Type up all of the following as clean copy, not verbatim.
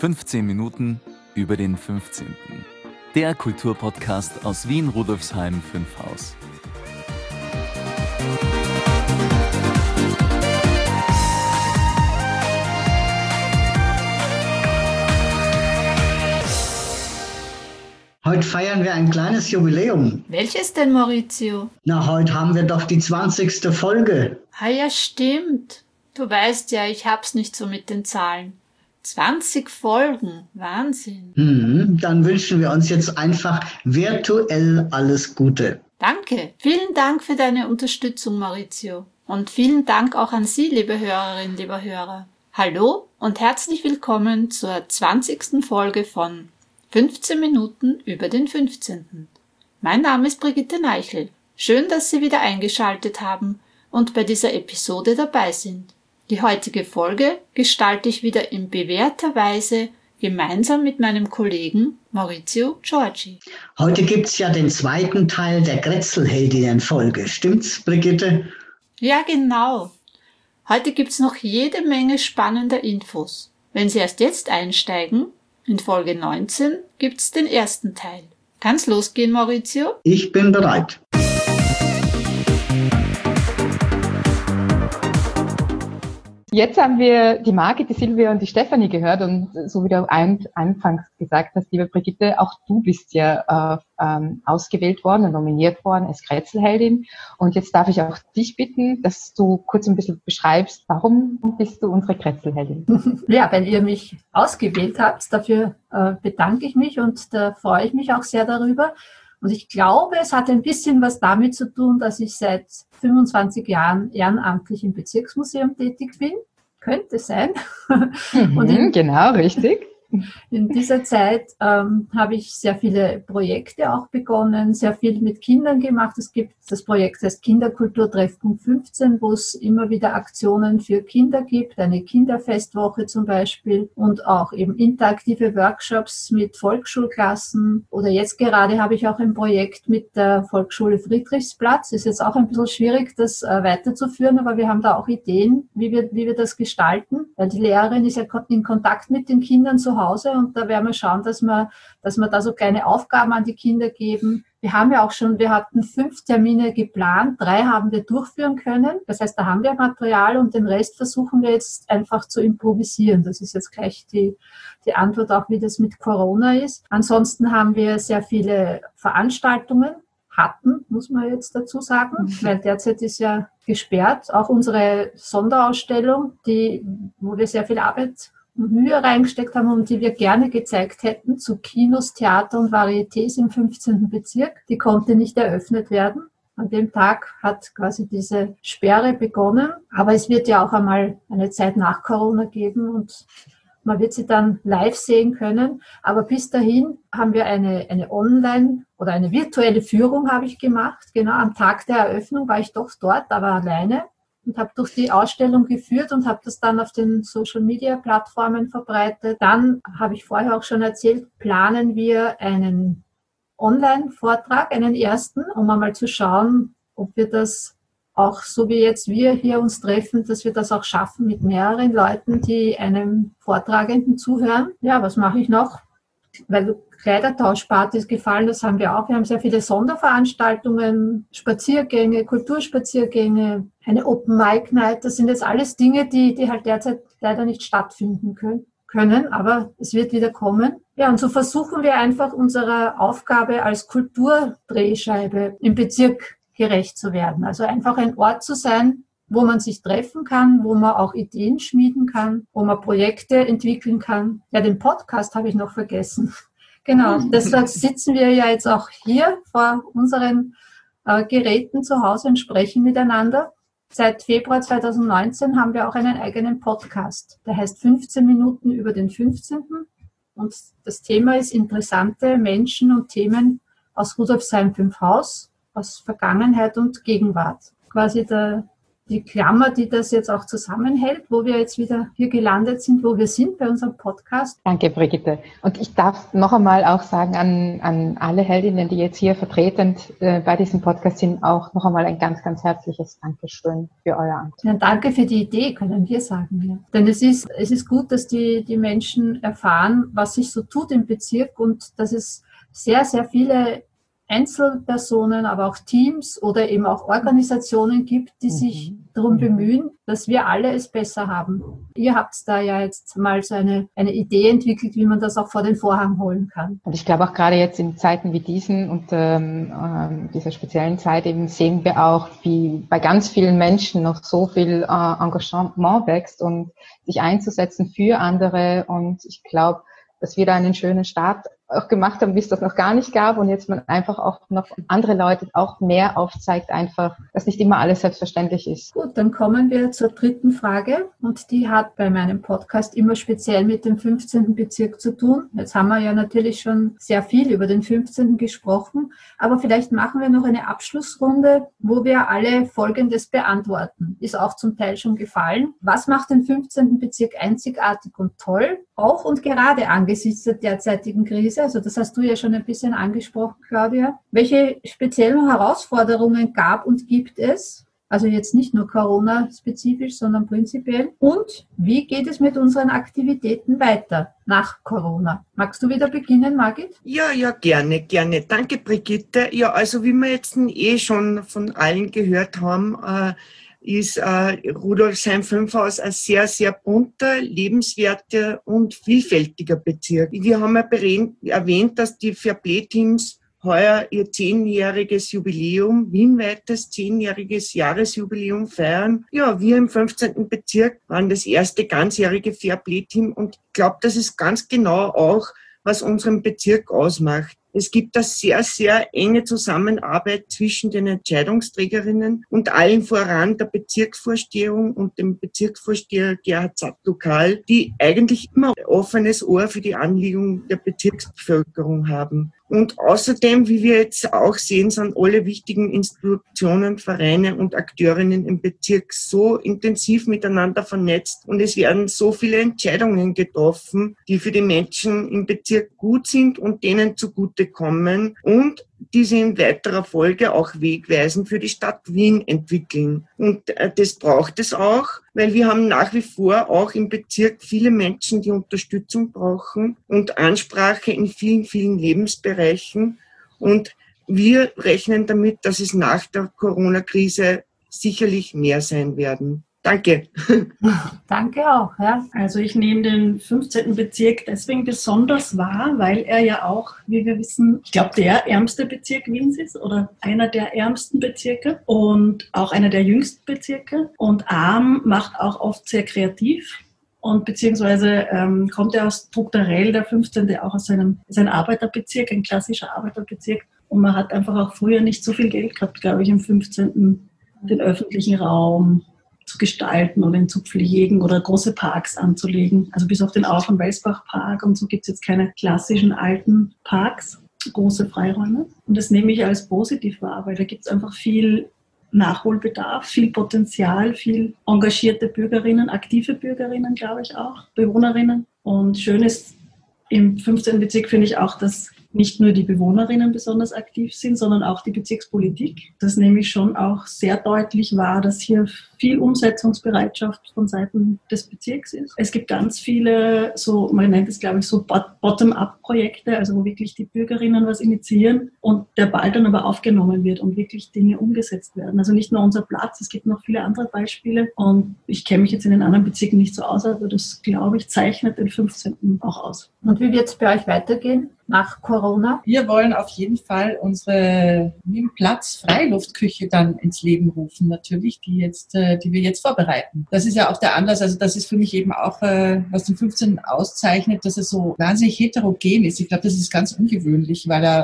15 Minuten über den 15. Der Kulturpodcast aus Wien-Rudolfsheim 5 Haus. Heute feiern wir ein kleines Jubiläum. Welches denn, Maurizio? Na, heute haben wir doch die 20. Folge. Ah ja, stimmt. Du weißt ja, ich hab's nicht so mit den Zahlen. 20 Folgen, Wahnsinn. Dann wünschen wir uns jetzt einfach virtuell alles Gute. Danke. Vielen Dank für deine Unterstützung, Maurizio. Und vielen Dank auch an Sie, liebe Hörerinnen, lieber Hörer. Hallo und herzlich willkommen zur 20. Folge von 15 Minuten über den 15. Mein Name ist Brigitte Neichel. Schön, dass Sie wieder eingeschaltet haben und bei dieser Episode dabei sind. Die heutige Folge gestalte ich wieder in bewährter Weise gemeinsam mit meinem Kollegen Maurizio Giorgi. Heute gibt's ja den zweiten Teil der Grätzl-Heldinnen-Folge. Stimmt's, Brigitte? Ja, genau. Heute gibt's noch jede Menge spannender Infos. Wenn Sie erst jetzt einsteigen, in Folge 19 gibt's den ersten Teil. Kann's losgehen, Maurizio? Ich bin bereit. Jetzt haben wir die Margit, die Silvia und die Stefanie gehört und so wie du anfangs gesagt hast, liebe Brigitte, auch du bist ja ausgewählt worden und nominiert worden als Grätzl-Heldin. Und jetzt darf ich auch dich bitten, dass du kurz ein bisschen beschreibst, warum bist du unsere Grätzl-Heldin? Ja, weil ihr mich ausgewählt habt, dafür bedanke ich mich und da freue ich mich auch sehr darüber. Und ich glaube, es hat ein bisschen was damit zu tun, dass ich seit 25 Jahren ehrenamtlich im Bezirksmuseum tätig bin. Könnte sein. Genau, richtig. In dieser Zeit habe ich sehr viele Projekte auch begonnen, sehr viel mit Kindern gemacht. Es gibt das Projekt heißt Kinderkulturtreffpunkt 15, wo es immer wieder Aktionen für Kinder gibt, eine Kinderfestwoche zum Beispiel und auch eben interaktive Workshops mit Volksschulklassen. Oder jetzt gerade habe ich auch ein Projekt mit der Volksschule Friedrichsplatz. Ist jetzt auch ein bisschen schwierig, das weiterzuführen, aber wir haben da auch Ideen, wie wir das gestalten, weil die Lehrerin ist ja in Kontakt mit den Kindern zu Hause und da werden wir schauen, dass wir da so kleine Aufgaben an die Kinder geben. Wir hatten 5 Termine geplant, 3 haben wir durchführen können. Das heißt, da haben wir Material und den Rest versuchen wir jetzt einfach zu improvisieren. Das ist jetzt gleich die Antwort auch, wie das mit Corona ist. Ansonsten haben wir sehr viele Veranstaltungen muss man jetzt dazu sagen, weil derzeit ist ja gesperrt. Auch unsere Sonderausstellung, wo wir sehr viel Arbeit und Mühe reingesteckt haben und die wir gerne gezeigt hätten zu Kinos, Theater und Varietés im 15. Bezirk. Die konnte nicht eröffnet werden. An dem Tag hat quasi diese Sperre begonnen. Aber es wird ja auch einmal eine Zeit nach Corona geben und man wird sie dann live sehen können. Aber bis dahin haben wir eine Online- oder eine virtuelle Führung habe ich gemacht. Genau am Tag der Eröffnung war ich doch dort, aber alleine. Und habe durch die Ausstellung geführt und habe das dann auf den Social-Media-Plattformen verbreitet. Dann habe ich vorher auch schon erzählt, planen wir einen Online-Vortrag, einen ersten, um einmal zu schauen, ob wir das auch so wie jetzt wir hier uns treffen, dass wir das auch schaffen mit mehreren Leuten, die einem Vortragenden zuhören. Ja, was mache ich noch? Weil Kleidertauschparty ist gefallen, das haben wir auch. Wir haben sehr viele Sonderveranstaltungen, Spaziergänge, Kulturspaziergänge, eine Open Mic Night. Das sind jetzt alles Dinge, die halt derzeit leider nicht stattfinden können, aber es wird wieder kommen. Ja, und so versuchen wir einfach unserer Aufgabe als Kulturdrehscheibe im Bezirk gerecht zu werden. Also einfach ein Ort zu sein, wo man sich treffen kann, wo man auch Ideen schmieden kann, wo man Projekte entwickeln kann. Ja, den Podcast habe ich noch vergessen. Genau, deshalb sitzen wir ja jetzt auch hier vor unseren Geräten zu Hause und sprechen miteinander. Seit Februar 2019 haben wir auch einen eigenen Podcast. Der heißt 15 Minuten über den 15. Und das Thema ist interessante Menschen und Themen aus Rudolfsheim 5 Haus, aus Vergangenheit und Gegenwart. Quasi die Klammer, die das jetzt auch zusammenhält, wo wir jetzt wieder hier gelandet sind, wo wir sind bei unserem Podcast. Danke, Brigitte. Und ich darf noch einmal auch sagen an alle Heldinnen, die jetzt hier vertretend bei diesem Podcast sind, auch noch einmal ein ganz, ganz herzliches Dankeschön für euer Amt. Ja, danke für die Idee, können wir sagen. Ja. Denn es ist gut, dass die Menschen erfahren, was sich so tut im Bezirk und dass es sehr, sehr viele Einzelpersonen, aber auch Teams oder eben auch Organisationen gibt, die sich darum bemühen, dass wir alle es besser haben. Ihr habt da ja jetzt mal so eine Idee entwickelt, wie man das auch vor den Vorhang holen kann. Und ich glaube auch gerade jetzt in Zeiten wie diesen und dieser speziellen Zeit eben sehen wir auch, wie bei ganz vielen Menschen noch so viel Engagement wächst und sich einzusetzen für andere. Und ich glaube, dass wir da einen schönen Start auch gemacht haben, wie es das noch gar nicht gab und jetzt man einfach auch noch andere Leute auch mehr aufzeigt, einfach, dass nicht immer alles selbstverständlich ist. Gut, dann kommen wir zur dritten Frage und die hat bei meinem Podcast immer speziell mit dem 15. Bezirk zu tun. Jetzt haben wir ja natürlich schon sehr viel über den 15. gesprochen, aber vielleicht machen wir noch eine Abschlussrunde, wo wir alle Folgendes beantworten. Ist auch zum Teil schon gefallen. Was macht den 15. Bezirk einzigartig und toll? Auch und gerade angesichts der derzeitigen Krise, also das hast du ja schon ein bisschen angesprochen, Claudia. Welche speziellen Herausforderungen gab und gibt es? Also jetzt nicht nur Corona-spezifisch, sondern prinzipiell. Und wie geht es mit unseren Aktivitäten weiter nach Corona? Magst du wieder beginnen, Margit? Ja, gerne. Danke, Brigitte. Ja, also wie wir jetzt schon von allen gehört haben, ist Rudolfsheim 5 Haus ein sehr, sehr bunter, lebenswerter und vielfältiger Bezirk. Wir haben ja erwähnt, dass die Fairplay-Teams heuer ihr 10-jähriges Jubiläum, wienweites 10-jähriges Jahresjubiläum feiern. Ja, wir im 15. Bezirk waren das erste ganzjährige Fairplay-Team und ich glaube, das ist ganz genau auch, was unseren Bezirk ausmacht. Es gibt eine sehr, sehr enge Zusammenarbeit zwischen den Entscheidungsträgerinnen und allen voran der Bezirksvorstehung und dem Bezirksvorsteher Gerhard Zattlokal, die eigentlich immer ein offenes Ohr für die Anliegen der Bezirksbevölkerung haben. Und außerdem, wie wir jetzt auch sehen, sind alle wichtigen Institutionen, Vereine und Akteurinnen im Bezirk so intensiv miteinander vernetzt und es werden so viele Entscheidungen getroffen, die für die Menschen im Bezirk gut sind und denen zugutekommen und die sie in weiterer Folge auch wegweisend für die Stadt Wien entwickeln. Und das braucht es auch, weil wir haben nach wie vor auch im Bezirk viele Menschen, die Unterstützung brauchen und Ansprache in vielen, vielen Lebensbereichen. Und wir rechnen damit, dass es nach der Corona-Krise sicherlich mehr sein werden. Danke. Danke auch. Ja. Also ich nehme den 15. Bezirk deswegen besonders wahr, weil er ja auch, wie wir wissen, ich glaube, der ärmste Bezirk Wiens ist oder einer der ärmsten Bezirke und auch einer der jüngsten Bezirke. Und arm macht auch oft sehr kreativ. Und beziehungsweise kommt er strukturell, der 15. auch aus seinem Arbeiterbezirk, ein klassischer Arbeiterbezirk. Und man hat einfach auch früher nicht so viel Geld gehabt, glaube ich, im 15. den öffentlichen Raum zu gestalten oder ihn zu pflegen oder große Parks anzulegen. Also bis auf den Auf- und Welsbach-Park und so gibt es jetzt keine klassischen alten Parks, große Freiräume. Und das nehme ich als positiv wahr, weil da gibt es einfach viel Nachholbedarf, viel Potenzial, viel engagierte Bürgerinnen, aktive Bürgerinnen, glaube ich auch, Bewohnerinnen. Und schön ist im 15. Bezirk, finde ich auch, dass nicht nur die Bewohnerinnen besonders aktiv sind, sondern auch die Bezirkspolitik. Das nehme ich schon auch sehr deutlich wahr, dass hier viel Umsetzungsbereitschaft von Seiten des Bezirks ist. Es gibt ganz viele, so man nennt es glaube ich so Bottom-up-Projekte, also wo wirklich die Bürgerinnen was initiieren und der Ball dann aber aufgenommen wird und wirklich Dinge umgesetzt werden. Also nicht nur unser Platz, es gibt noch viele andere Beispiele und ich kenne mich jetzt in den anderen Bezirken nicht so aus, aber das glaube ich zeichnet den 15. auch aus. Und wie wird es bei euch weitergehen nach Corona? Wir wollen auf jeden Fall unsere Platz-Freiluftküche dann ins Leben rufen, natürlich, die wir jetzt vorbereiten. Das ist ja auch der Anlass, also das ist für mich eben auch, was den 15. auszeichnet, dass er so wahnsinnig heterogen ist. Ich glaube, das ist ganz ungewöhnlich, weil er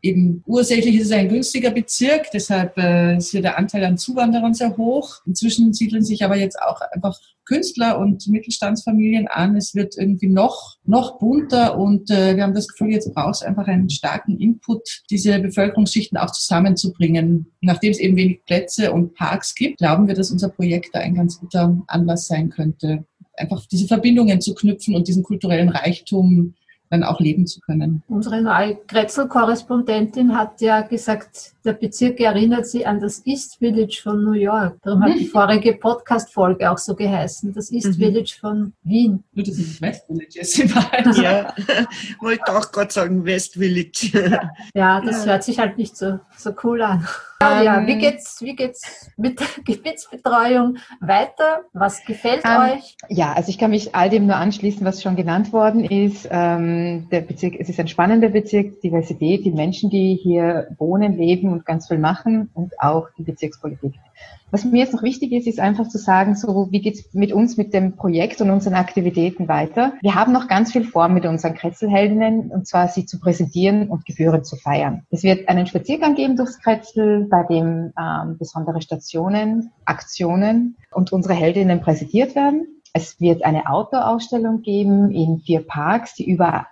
eben ursächlich ist es ein günstiger Bezirk, deshalb ist hier der Anteil an Zuwanderern sehr hoch. Inzwischen siedeln sich aber jetzt auch einfach Künstler und Mittelstandsfamilien an. Es wird irgendwie noch bunter und wir haben das Gefühl, jetzt braucht es einfach einen starken Input, diese Bevölkerungsschichten auch zusammenzubringen. Nachdem es eben wenig Plätze und Parks gibt, glauben wir, dass unser Projekt da ein ganz guter Anlass sein könnte, einfach diese Verbindungen zu knüpfen und diesen kulturellen Reichtum dann auch leben zu können. Unsere neue Grätzl-Korrespondentin hat ja gesagt, der Bezirk erinnert sie an das East Village von New York. Darum hat die vorige Podcast-Folge auch so geheißen, das East Village von Wien. Nur, dass es das West Village ist in Wahrheit. Ja, wollte auch gerade sagen, West Village. Ja, das hört sich halt nicht so cool an. Ja, wie geht's mit der Gebietsbetreuung weiter? Was gefällt euch? Ja, also ich kann mich all dem nur anschließen, was schon genannt worden ist. Der Bezirk, es ist ein spannender Bezirk, Diversität, die Menschen, die hier wohnen, leben und ganz viel machen und auch die Bezirkspolitik. Was mir jetzt noch wichtig ist einfach zu sagen, so wie geht's mit uns, mit dem Projekt und unseren Aktivitäten weiter. Wir haben noch ganz viel vor mit unseren Kretzelheldinnen, und zwar sie zu präsentieren und gebührend zu feiern. Es wird einen Spaziergang geben durchs Kretzel, bei dem besondere Stationen, Aktionen und unsere Heldinnen präsentiert werden. Es wird eine Outdoor-Ausstellung geben in 4 Parks, die über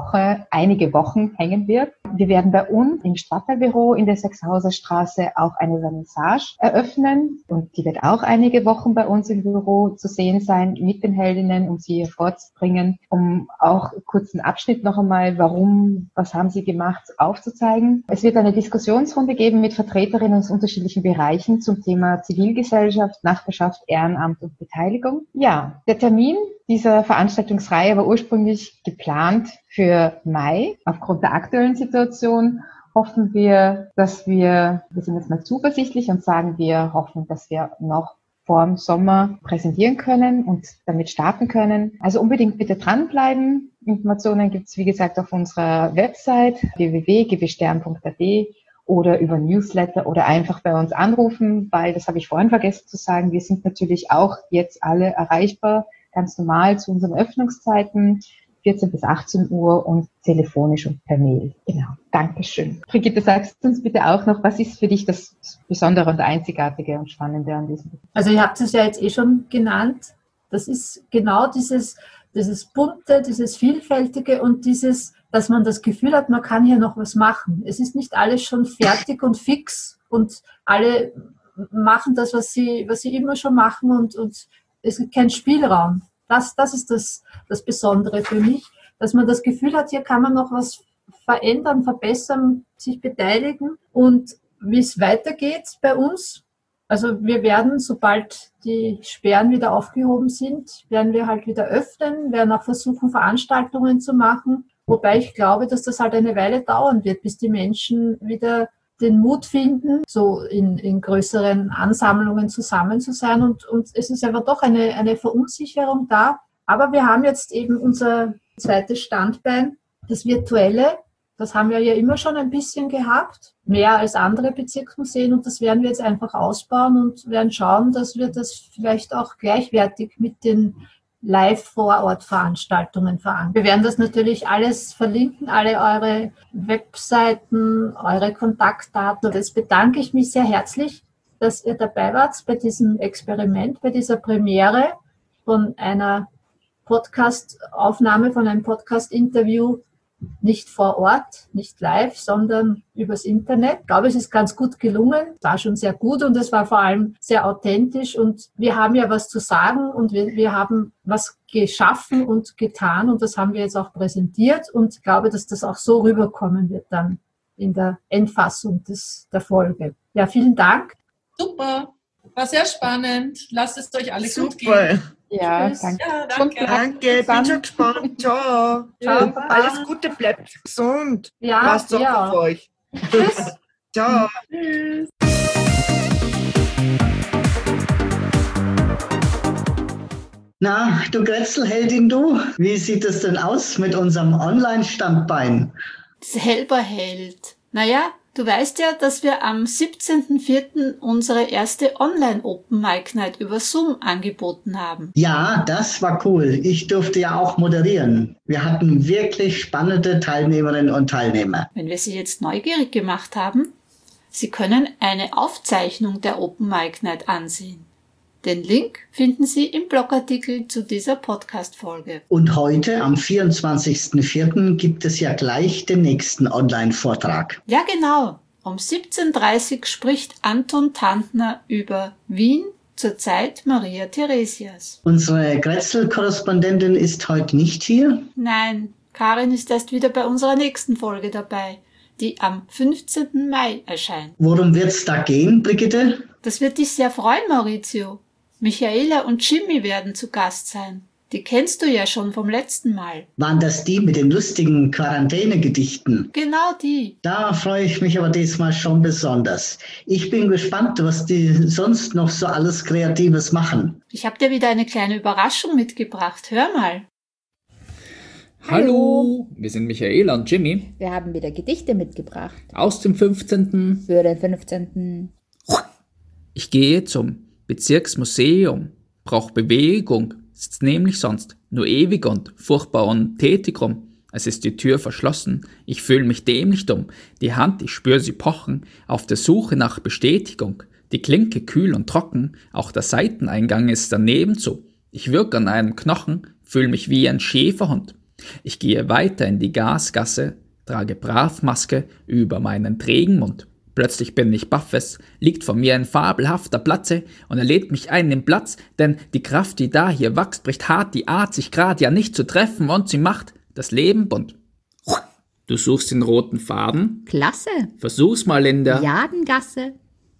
einige Wochen hängen wird. Wir werden bei uns im Stadtteilbüro in der Sechshauser Straße auch eine Vernissage eröffnen und die wird auch einige Wochen bei uns im Büro zu sehen sein mit den Heldinnen, um sie hier vorzubringen, um auch kurz einen Abschnitt noch einmal, was haben sie gemacht, aufzuzeigen. Es wird eine Diskussionsrunde geben mit Vertreterinnen aus unterschiedlichen Bereichen zum Thema Zivilgesellschaft, Nachbarschaft, Ehrenamt und Beteiligung. Ja, der Termin dieser Veranstaltungsreihe war ursprünglich geplant für Mai. Aufgrund der aktuellen Situation hoffen wir, wir sind jetzt mal zuversichtlich und sagen, wir hoffen, dass wir noch vor dem Sommer präsentieren können und damit starten können. Also unbedingt bitte dranbleiben. Informationen gibt es, wie gesagt, auf unserer Website www.gbstern.at oder über Newsletter oder einfach bei uns anrufen, weil, das habe ich vorhin vergessen zu sagen, wir sind natürlich auch jetzt alle erreichbar, ganz normal zu unseren Öffnungszeiten, 14 bis 18 Uhr und telefonisch und per Mail. Genau, Dankeschön. Brigitte, sagst du uns bitte auch noch, was ist für dich das Besondere und Einzigartige und Spannende an diesem? Also ihr habt es ja jetzt schon genannt, das ist genau dieses Bunte, dieses Vielfältige und dass man das Gefühl hat, man kann hier noch was machen. Es ist nicht alles schon fertig und fix und alle machen das, was sie immer schon machen und es gibt keinen Spielraum. Das ist das Besondere für mich, dass man das Gefühl hat, hier kann man noch was verändern, verbessern, sich beteiligen und wie es weitergeht bei uns. Also wir werden, sobald die Sperren wieder aufgehoben sind, werden wir halt wieder öffnen, werden auch versuchen, Veranstaltungen zu machen. Wobei ich glaube, dass das halt eine Weile dauern wird, bis die Menschen wieder den Mut finden, so in größeren Ansammlungen zusammen zu sein. Und es ist aber doch eine Verunsicherung da. Aber wir haben jetzt eben unser zweites Standbein, das Virtuelle. Das haben wir ja immer schon ein bisschen gehabt, mehr als andere Bezirksmuseen. Und das werden wir jetzt einfach ausbauen und werden schauen, dass wir das vielleicht auch gleichwertig mit den Live-Vor-Ort-Veranstaltungen verankern. Wir werden das natürlich alles verlinken, alle eure Webseiten, eure Kontaktdaten. Und jetzt bedanke ich mich sehr herzlich, dass ihr dabei wart bei diesem Experiment, bei dieser Premiere von einer Podcast-Aufnahme, von einem Podcast-Interview, nicht vor Ort, nicht live, sondern übers Internet. Ich glaube, es ist ganz gut gelungen, war schon sehr gut und es war vor allem sehr authentisch und wir haben ja was zu sagen und wir haben was geschaffen und getan und das haben wir jetzt auch präsentiert und ich glaube, dass das auch so rüberkommen wird dann in der Endfassung der Folge. Ja, vielen Dank. Super, war sehr spannend. Lasst es euch alle gut gehen. Ja, Tschüss. danke. Ja, danke. Danke, bin schon gespannt. Ciao. Ciao. Alles Gute, bleibt gesund. Ja, Passt auf ja. auf euch. Tschüss. Ciao. Tschüss. Na, du Grätzlheldin, du, wie sieht es denn aus mit unserem Online-Standbein? Selber Held. Naja, Du weißt ja, dass wir am 17.04. unsere erste Online-Open Mic Night über Zoom angeboten haben. Ja, das war cool. Ich durfte ja auch moderieren. Wir hatten wirklich spannende Teilnehmerinnen und Teilnehmer. Wenn wir Sie jetzt neugierig gemacht haben, Sie können eine Aufzeichnung der Open Mic Night ansehen. Den Link finden Sie im Blogartikel zu dieser Podcast-Folge. Und heute, am 24.04., gibt es ja gleich den nächsten Online-Vortrag. Ja, genau. Um 17.30 Uhr spricht Anton Tantner über Wien zur Zeit Maria Theresias. Unsere Grätzl-Korrespondentin ist heute nicht hier. Nein, Karin ist erst wieder bei unserer nächsten Folge dabei, die am 15. Mai erscheint. Worum wird's da gehen, Brigitte? Das wird dich sehr freuen, Maurizio. Michaela und Jimmy werden zu Gast sein. Die kennst du ja schon vom letzten Mal. Waren das die mit den lustigen Quarantänegedichten? Genau die. Da freue ich mich aber diesmal schon besonders. Ich bin gespannt, was die sonst noch so alles Kreatives machen. Ich habe dir wieder eine kleine Überraschung mitgebracht. Hör mal. Hallo, wir sind Michaela und Jimmy. Wir haben wieder Gedichte mitgebracht. Aus dem 15. Für den 15. Ich gehe zum Bezirksmuseum, brauch Bewegung, sitzt nämlich sonst nur ewig und furchtbar untätig rum. Es ist die Tür verschlossen, ich fühle mich dämlich dumm, die Hand, ich spür sie pochen, auf der Suche nach Bestätigung, die Klinke kühl und trocken, auch der Seiteneingang ist daneben zu. Ich würg an einem Knochen, fühl mich wie ein Schäferhund. Ich gehe weiter in die Gasgasse, trage brav Maske über meinen trägen Mund. Plötzlich bin ich baff, es liegt vor mir ein fabelhafter Platze und er lädt mich ein im Platz, denn die Kraft, die da hier wächst, bricht hart die Art, sich grad ja nicht zu treffen und sie macht das Leben bunt. Du suchst den roten Faden? Klasse. Versuch's mal in der Jadengasse.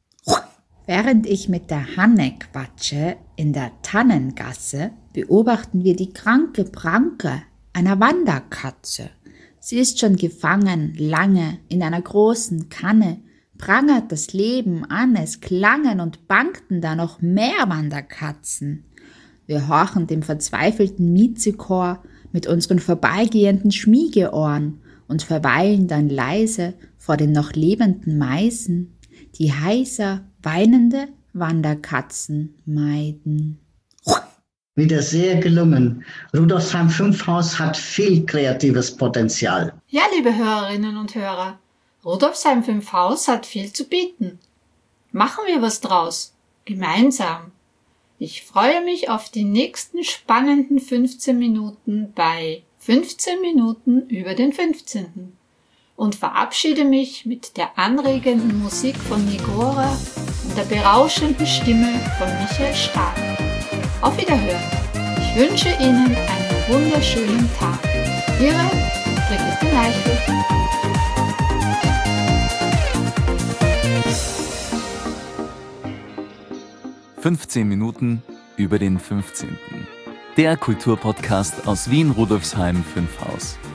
Während ich mit der Hanne quatsche in der Tannengasse, beobachten wir die kranke Pranke einer Wanderkatze. Sie ist schon gefangen, lange, in einer großen Kanne, prangert das Leben an, es klangen und bangten da noch mehr Wanderkatzen. Wir horchen dem verzweifelten Miezechor mit unseren vorbeigehenden Schmiegeohren und verweilen dann leise vor den noch lebenden Meisen, die heiser, weinende Wanderkatzen meiden. Wieder sehr gelungen. Rudolfsheim 5 Haus hat viel kreatives Potenzial. Ja, liebe Hörerinnen und Hörer, Rudolfsheim 5 Haus hat viel zu bieten. Machen wir was draus. Gemeinsam. Ich freue mich auf die nächsten spannenden 15 Minuten bei 15 Minuten über den 15. Und verabschiede mich mit der anregenden Musik von Nigora und der berauschenden Stimme von Michael Stark. Auf Wiederhören. Ich wünsche Ihnen einen wunderschönen Tag. Ihre Brigitte Neichel. »15 Minuten über den 15. Der Kulturpodcast aus Wien Rudolfsheim 5 Haus.